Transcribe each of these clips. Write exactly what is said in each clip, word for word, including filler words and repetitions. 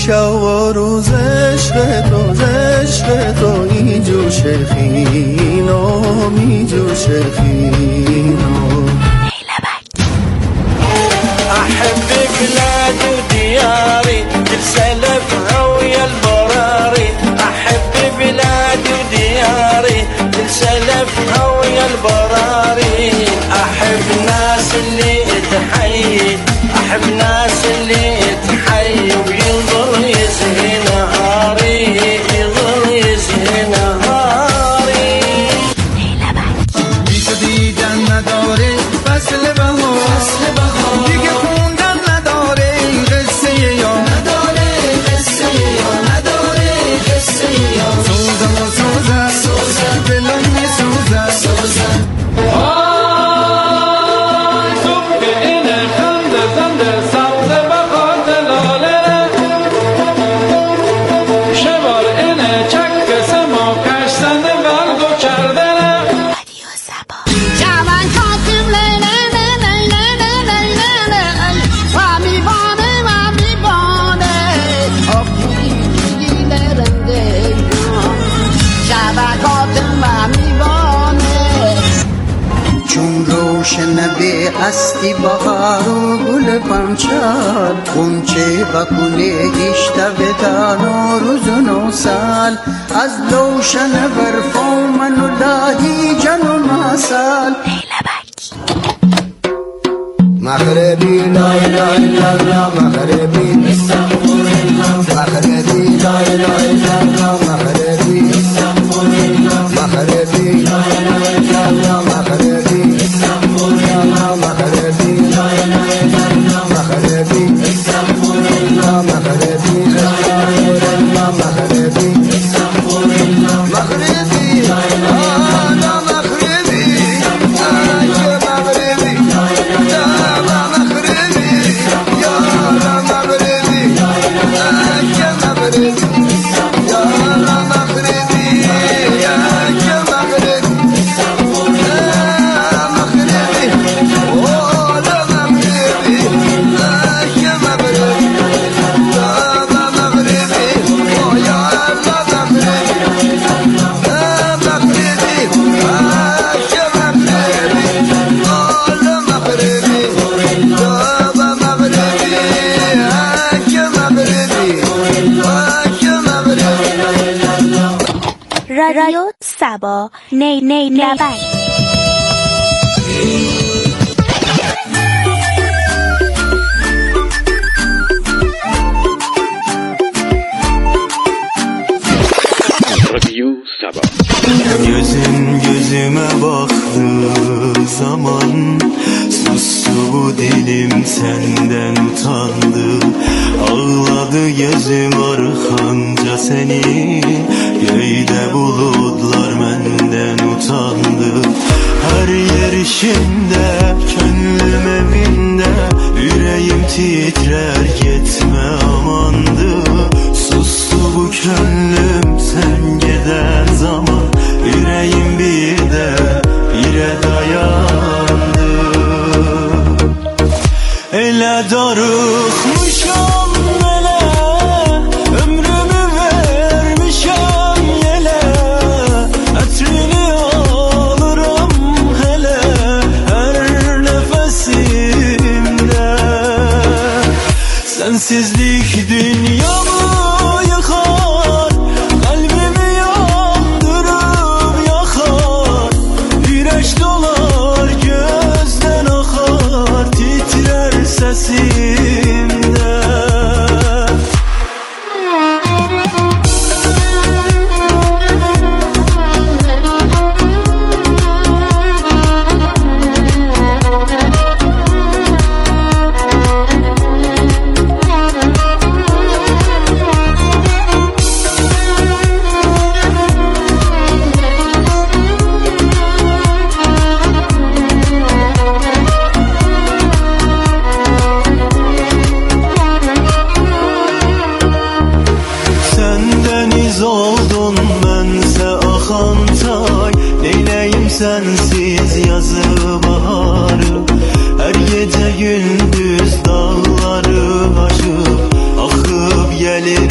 شب و روز عشق تو عشق تو اینجور خینو اینجور خینو أحب بلادي ودياري كل سلفها ويا البراري أحب بلادي ودياري كل سلفها ويا البراري أحب ناس اللي تحيي أحب ناس اللي تحيي وينظر يزهي نهاري ينظر يزهي نهاري بیتو دیدن نداره فصل بهار دیگه خوندن نداره قصه یا نداره قصه یا نداره قصه یا سوزن و سوزن سوزن دلم می سوزن سوزن شنبه هستی بهار و گل پنچال خونچه و گله گشته بدان و روز و نوسال از لوشن برفا من و دادی جن و مسال مغربی لای لای لالا مغربی مغربی لای لای لالا مغربی مغربی لای لای لالا مغربی رادیو سبا نی نی نبی رادیو سبا gözüm gözüme baktığı zaman sustu bu dilim senden utandı ağladı gözüm arkanca seni göğde bulutlar menden utandı her yer işinde gönlüm evinde yüreğim titrer gitme amandı sustu bu gönlüm sen giden zaman yüreğim bir de bire dayandı ele darıkmışam ele ömrümü vermişam yele etrini alırım hele her nefesimde sensizlik dünyamı yıkar kalbimi yandırıp yakar güneş dolar gözden akar titrer sesimde sensiz yazı baharı her gece gündüz dağları aşıp akıp gelir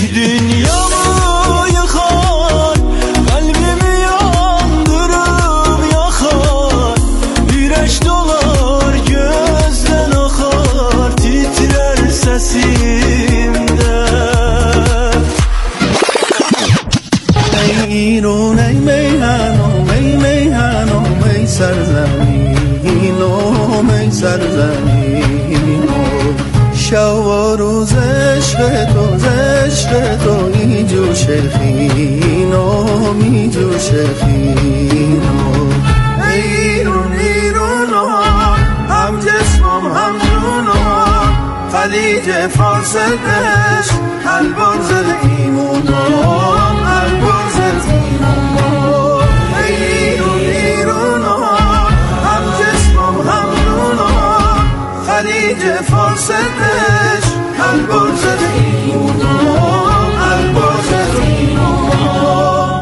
Dünyayı yakar, kalbimi yandırıp yakar. Güneş dolar, gözden akar, titrer sesimde. Ey İran, ey meyhanım, ey meyhanım, ey serzeminum, ey serzeminum. شب و روز عشق تو عشق تو ای جوش خینو می جوش خینو ای ایرون ایرونو هم جسمم هم جونم خلیج فارس دشت البرز ایمونم البرز ایمونم ای ایرون ایرونو هم جسمم هم جونم خلیج فارس دشت البرز ایمونم البرز ایمونم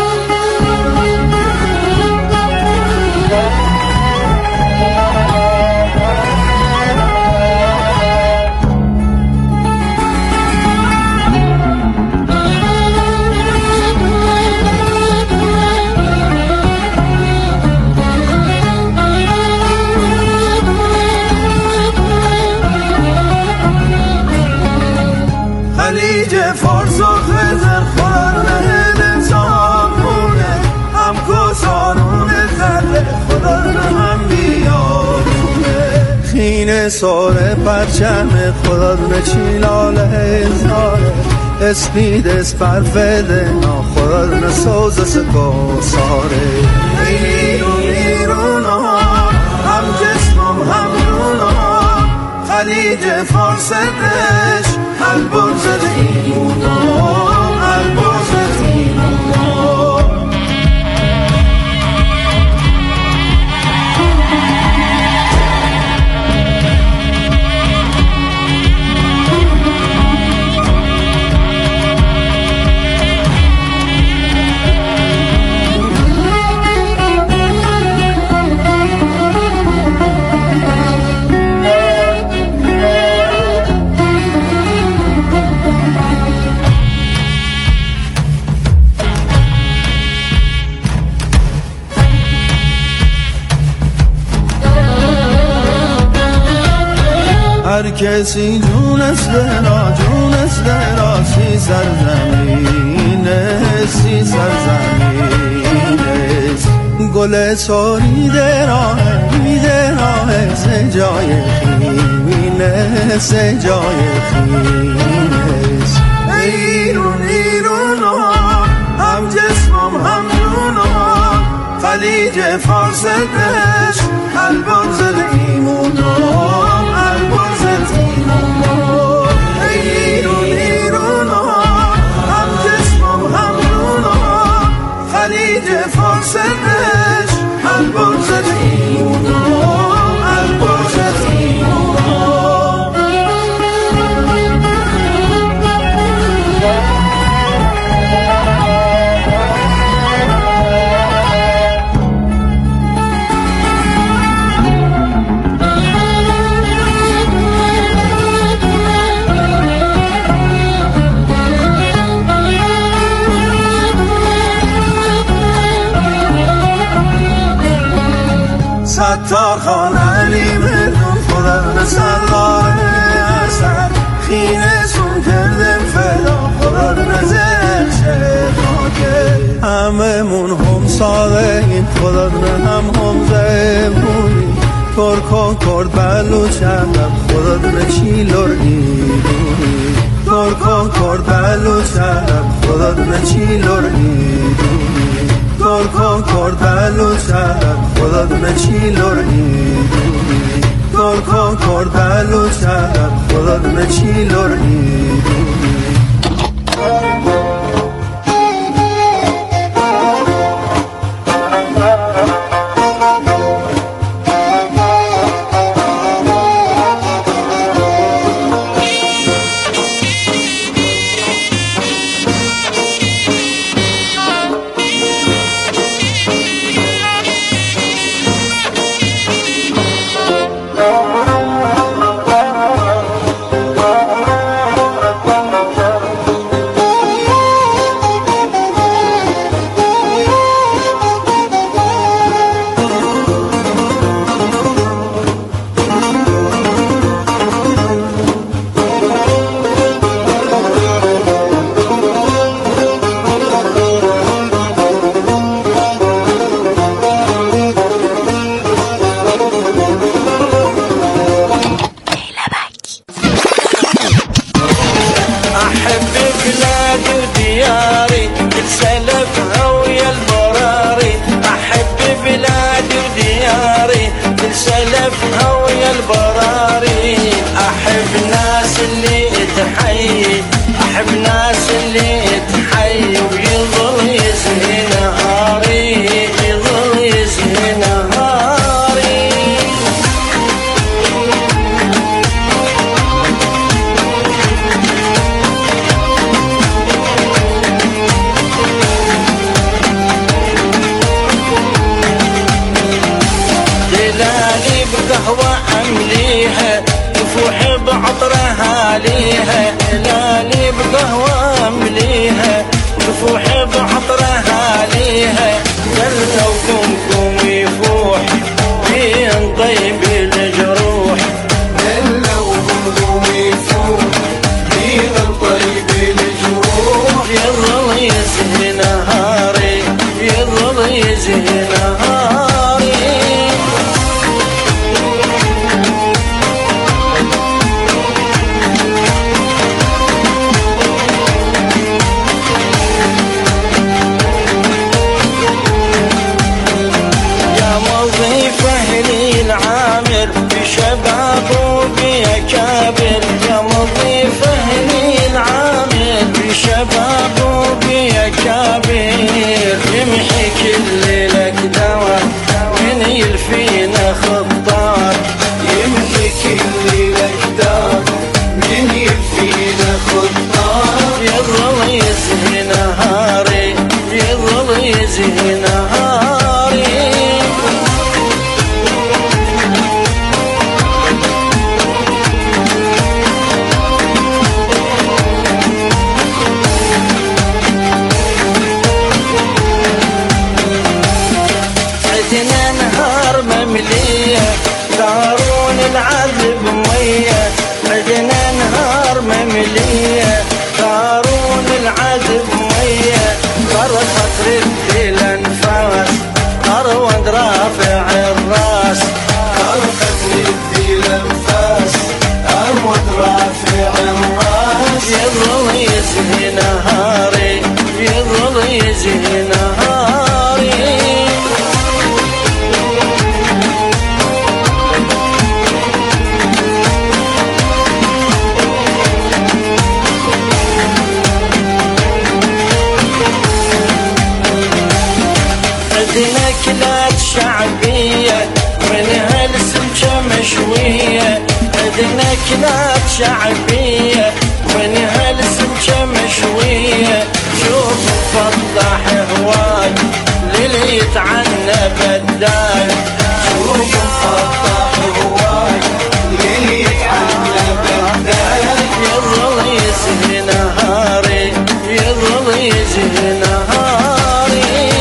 خلیج فارس و خزر خورده نظامونه هم کسانونه خرده خدا هم بیارونه خینه ساره پرچم خدا چیلاله هزاره اسپید اسپرفده نا خدا سوز سکو ساره ایرون ایرون هم جسمم هم جونم خلیج فارس دشت البرز ایمونم البرز ایمونم هر کسی جون است را جون است را سی سرزمین سی سرزمین گل سوریده راه میده راه سه جای خیمینه سه جای خیمینه ای ایرون ایرون هم جسمم هم جونم خلیج فارس دشت البرز ایمونم البرز ایمونم ای ایرون ایرون هم جسمم هم جونم خلیج فارس دشت البرز ایمونم البرز ایمونم ستار خان علی مردم خدا به سرگاه اثر خینه سون کردم فدا خدا به زرشه خاکه همه من هم ساله این خدا به هم هم زمونی ترک و کرد بلوچ عرب خدا به چیلور ایدونی ترک و کرد بلوچ عرب خدا به چیلور ایدونی ترک و کرد بلوچ عرب خدا به چیلور ایدونی ترک و کرد بلوچ عرب خدا به چیلور ایدونی بس اللي تحي ويظل يزهي نهاري يظل يزهي نهاري. دلالي بقهوة أمليها تفوح بعطرها ليها، دلالي بقهوة أمليها تفوح بعطرها ليها. دلة وكمكم يفوح بين طيب الجروح، دلة وكمكم يفوح بين طيب الجروح. يظل يزهي نهاري يظل يزهي نهاري. شبابه بأكابر يا مضيفه للعامر، بشبابه بأكابر يمحي كل الأكدار من يلفينا خطار، يمحي كل الأكدار من يلفينا خطار. يظل يزهي نهاري يظل يزهي نهاري. عدنا نهار مملية قارون العذب مية، عدنا نهار مملية قارون العذب مية. طرخت رد الأنفاس أروند رافع الراس، طرخت رد الأنفاس أروند رافع الراس. يظل يزهي نهاري يظل يزهي نهاري. عندنا أكلات شعبية منها السمكة مشوية، عندنا أكلات شعبية منها السمكة مشوية. شوف فضح هواي للي يتعنى بداي، شوف فضح هواي للي يتعنى بداي. يظل يزهي نهاري يظل يزهي نهاري.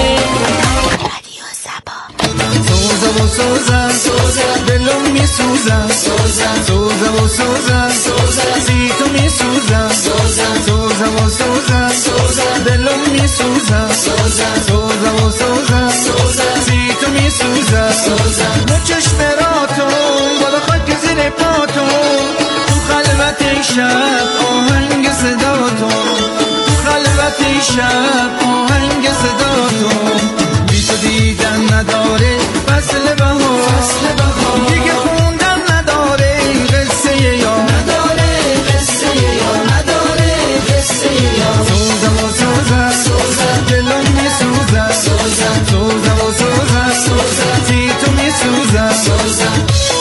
سوزا و سوزا سوزا دلم می سوزا سوزا سوزا و سوزا سوزا زیتو می سوزا سوزا سوزا و سوزا سوزا دلم می سوزا سوزا سوزا و سوزا سوزا زیتو می سوزا سوزا دو چشم راتون بالا خاک زیر پاتون، تو خلوت شب آهنگ صداتون، تو خلوت شب آهنگ صداتون. بی تو دیدن نداره فصل بهار، دیگه خوندن نداره قصه یا نداره قصه یا نداره قصه یا. سوزا و سوزا سوزا دلم می سوزا سوزا سوزا و سوزا سوزا زیتو می سوزا سوزا.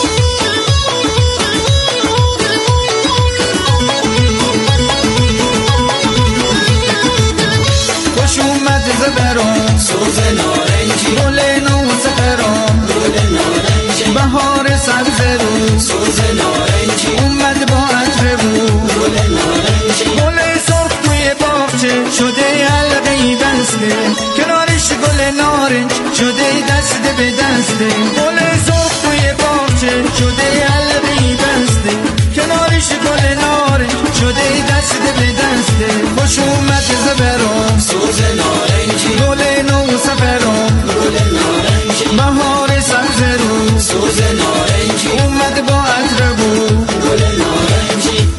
خوش اومد زبرون سوز نارنجی گل نو سفرون گل نارنجی بهار سبز رو سوز نارنجی اومد با عطر بو گل نارنجی. گل سرخ توی باغچه شده حلقه‌ای بسته، کنارش گل نارنج شده دست به دسته. گل سرخ توی باغچه شده حلقه‌ای بسته، کنارش گل نارنج شده دست به دسته. خوش اومد زبرون سوز نارنجی گل نو سفرون گل نارنجی بهار سبز رو سوز نارنجی اومد با عطر بو گل نارنجی.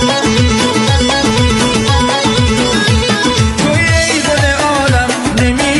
توی ای گل عالم نمی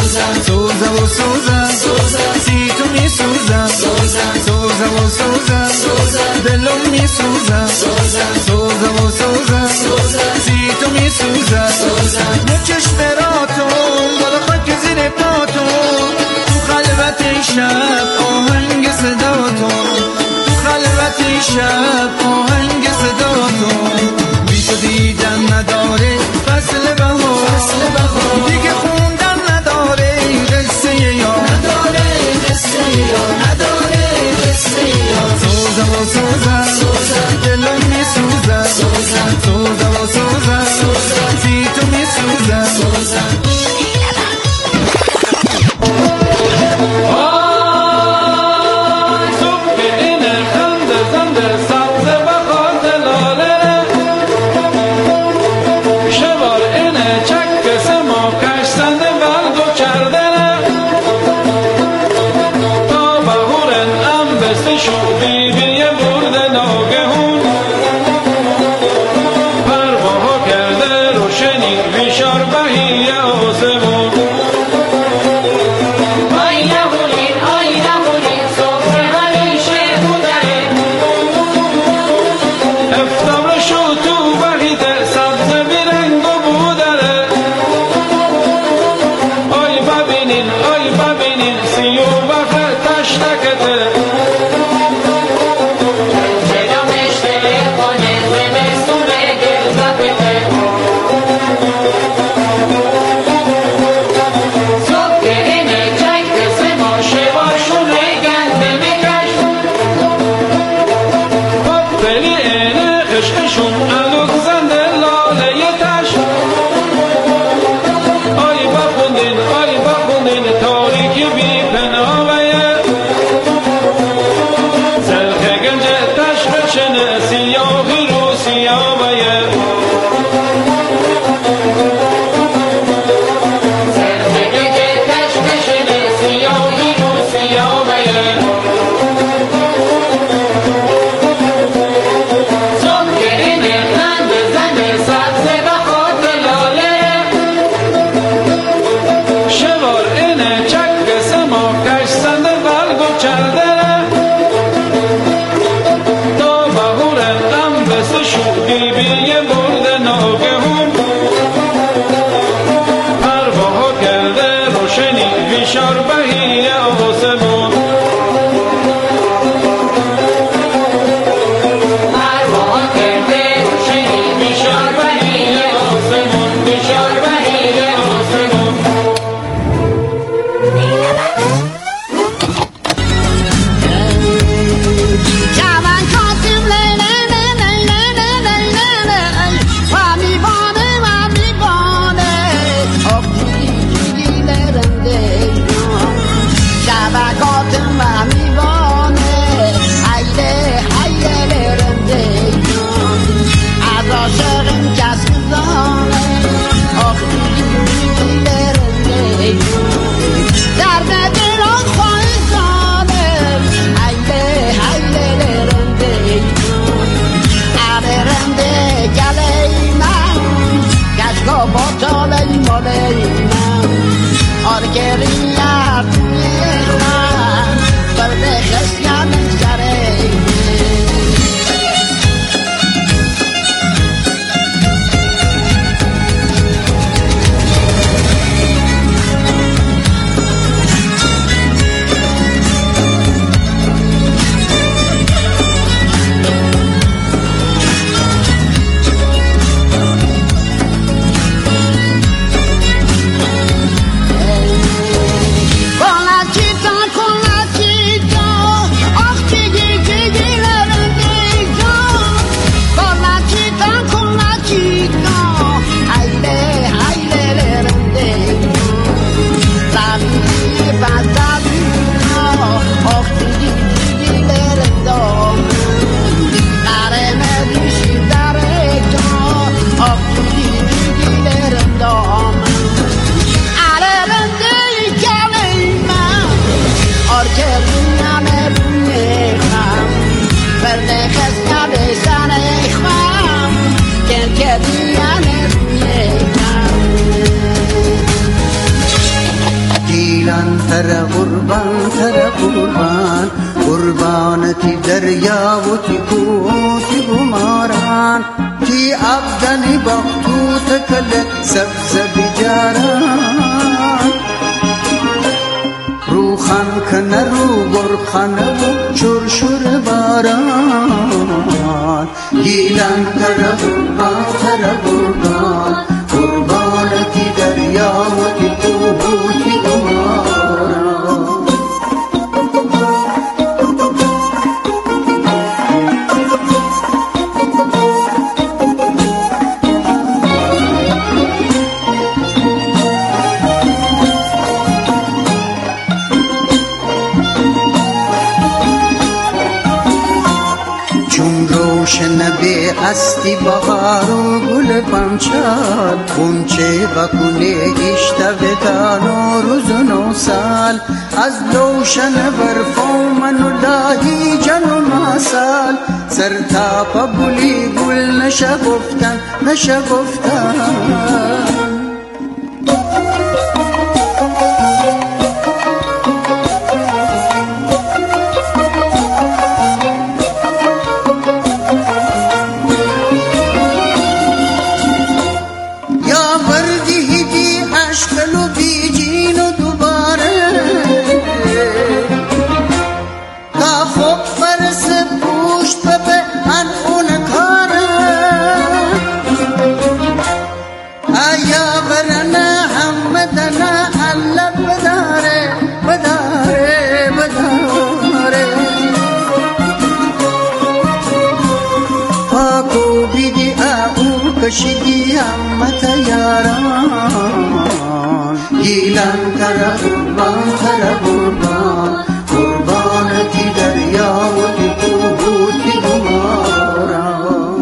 سوزه و سوزه سی تو می سوزم سوزه و سوزه دلم می سوزم سوزه و سوزه سی تو می سوزم مو چشم راتون بالا خاک زیر پاتون تو خلوت شب آهنگ صداتون تو خلوت شب آهنگ صداتون بی تو دیدن نداره فصل بهار دیگه خوندن نداره قصه یا نداره قصه یا نداره قصه یا سوزه و سوزه دلم می سوزه سوزه و سوزه سی تو می سوزه گیلان تر قربان تر قربان قربان تی دریا و تی کو تی گماران تی ابدنی بختو تکل سبز بیجاران رو خان کن رو گر خان و شور شور باران گیلان تر قربان تر قربان قربان تی دریا و تی کو تی گماران شنبه هستی بهار و گل پنچال گونچه بکنه گشت ودان و روز و نو سال از لوشن برفو منو دادی جن و ماسال سر تا پبولی گل نشه گفتن نشه گفتن کشیدی همت یاران گیلان تر قربان تر قربان قربان تی دریا و تی کو تی گماران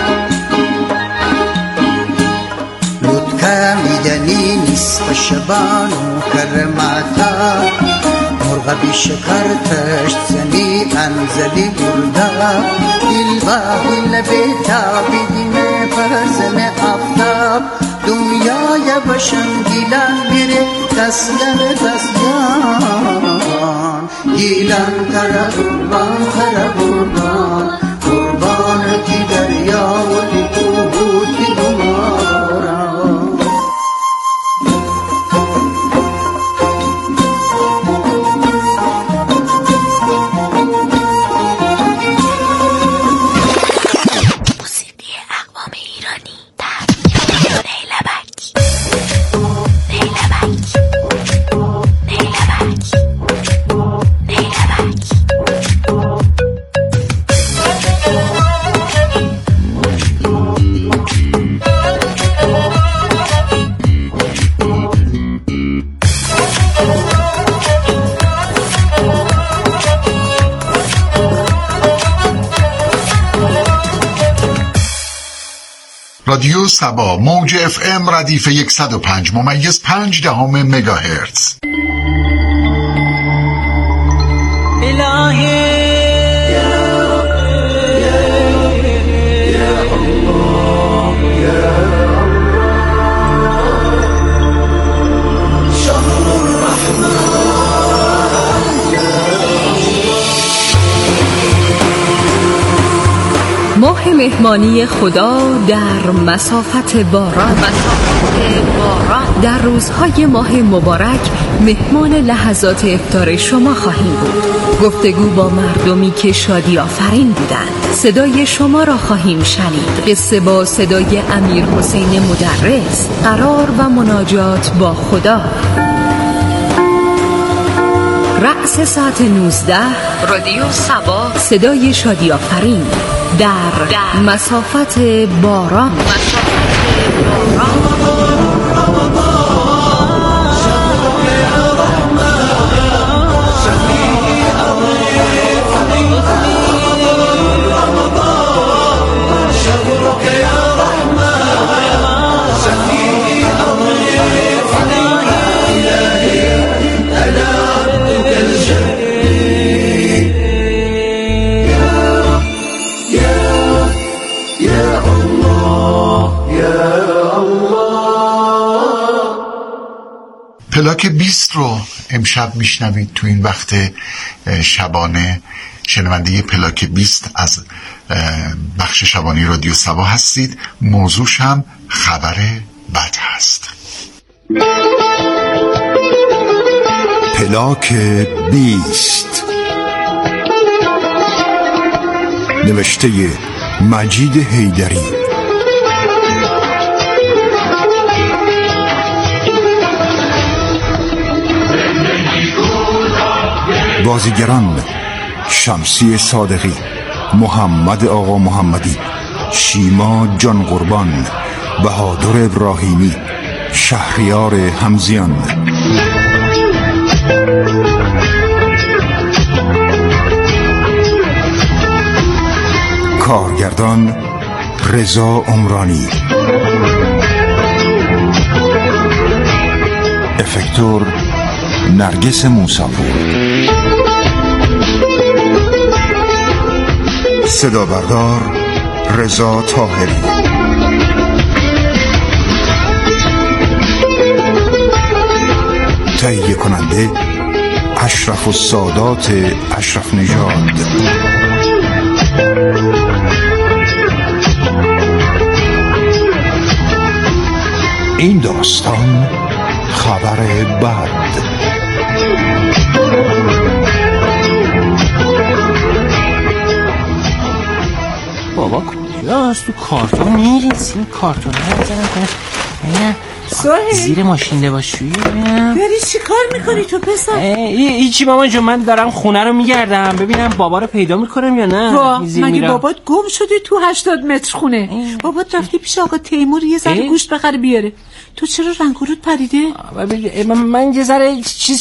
لطکه میدنی نصف شبان و کرماتا مرغ بی شکر تشت زنی انزلی بردا دل با دل بیتا بیدینه فرزن آفتاب دنیای بشن گیلان میره دستگر دستیان گیلان تر قربان تر قربان قربان تی دریا و تی کو تی گماران رادیو سبا موج اف ام ردیف صد و پنج ممیز پنج دهم مگاهرتز. الهی ماه مهمانی خدا در مسافت باران مسافت باران در روزهای ماه مبارک مهمان لحظات افطار شما خواهیم بود. گفتگو با مردمی که شادی آفرین بودند. صدای شما را خواهیم شنید. قصه با صدای امیر حسین مدرس، قرار و مناجات با خدا. رأس ساعت نوزده رادیو سبا صدای شادی آفرین در, در مسافت باران مسافت باران يا الله پلاک بیست رو امشب میشنوید تو این وقت شبانه. شنونده پلاک بیست از بخش شبانی رادیو سبا هستید. موضوعش هم خبر بد هست. پلاک بیست، نوشته مجید حیدری، بازیگران شمسی صادقی، محمد آقا محمدی، شیما جان قربان، بهادر ابراهیمی، شهریار همزیان. کارگردان رضا عمرانی، افکتور نرگس موساپور، صدا بردار رضا طاهری، تهیه کننده اشرف السادات اشرف نژاد. این داستان خبر بد. بابا کجاست؟ تو کارتون میریز. این کارتون ها بزنم کنم زیر ماشین لباسشویی. داری چی کار میکنی تو پسر؟ هیچی مامان جون، من دارم خونه رو میگردم ببینم بابا رو پیدا میکنم یا نه. با مگه بابات گم شده تو هشتاد متر خونه؟ ای. بابات رفته پیش آقا تیمور یه ذره گوشت بخره بیاره. تو چرا رنگ و رود پریده؟ من یه ذره چیز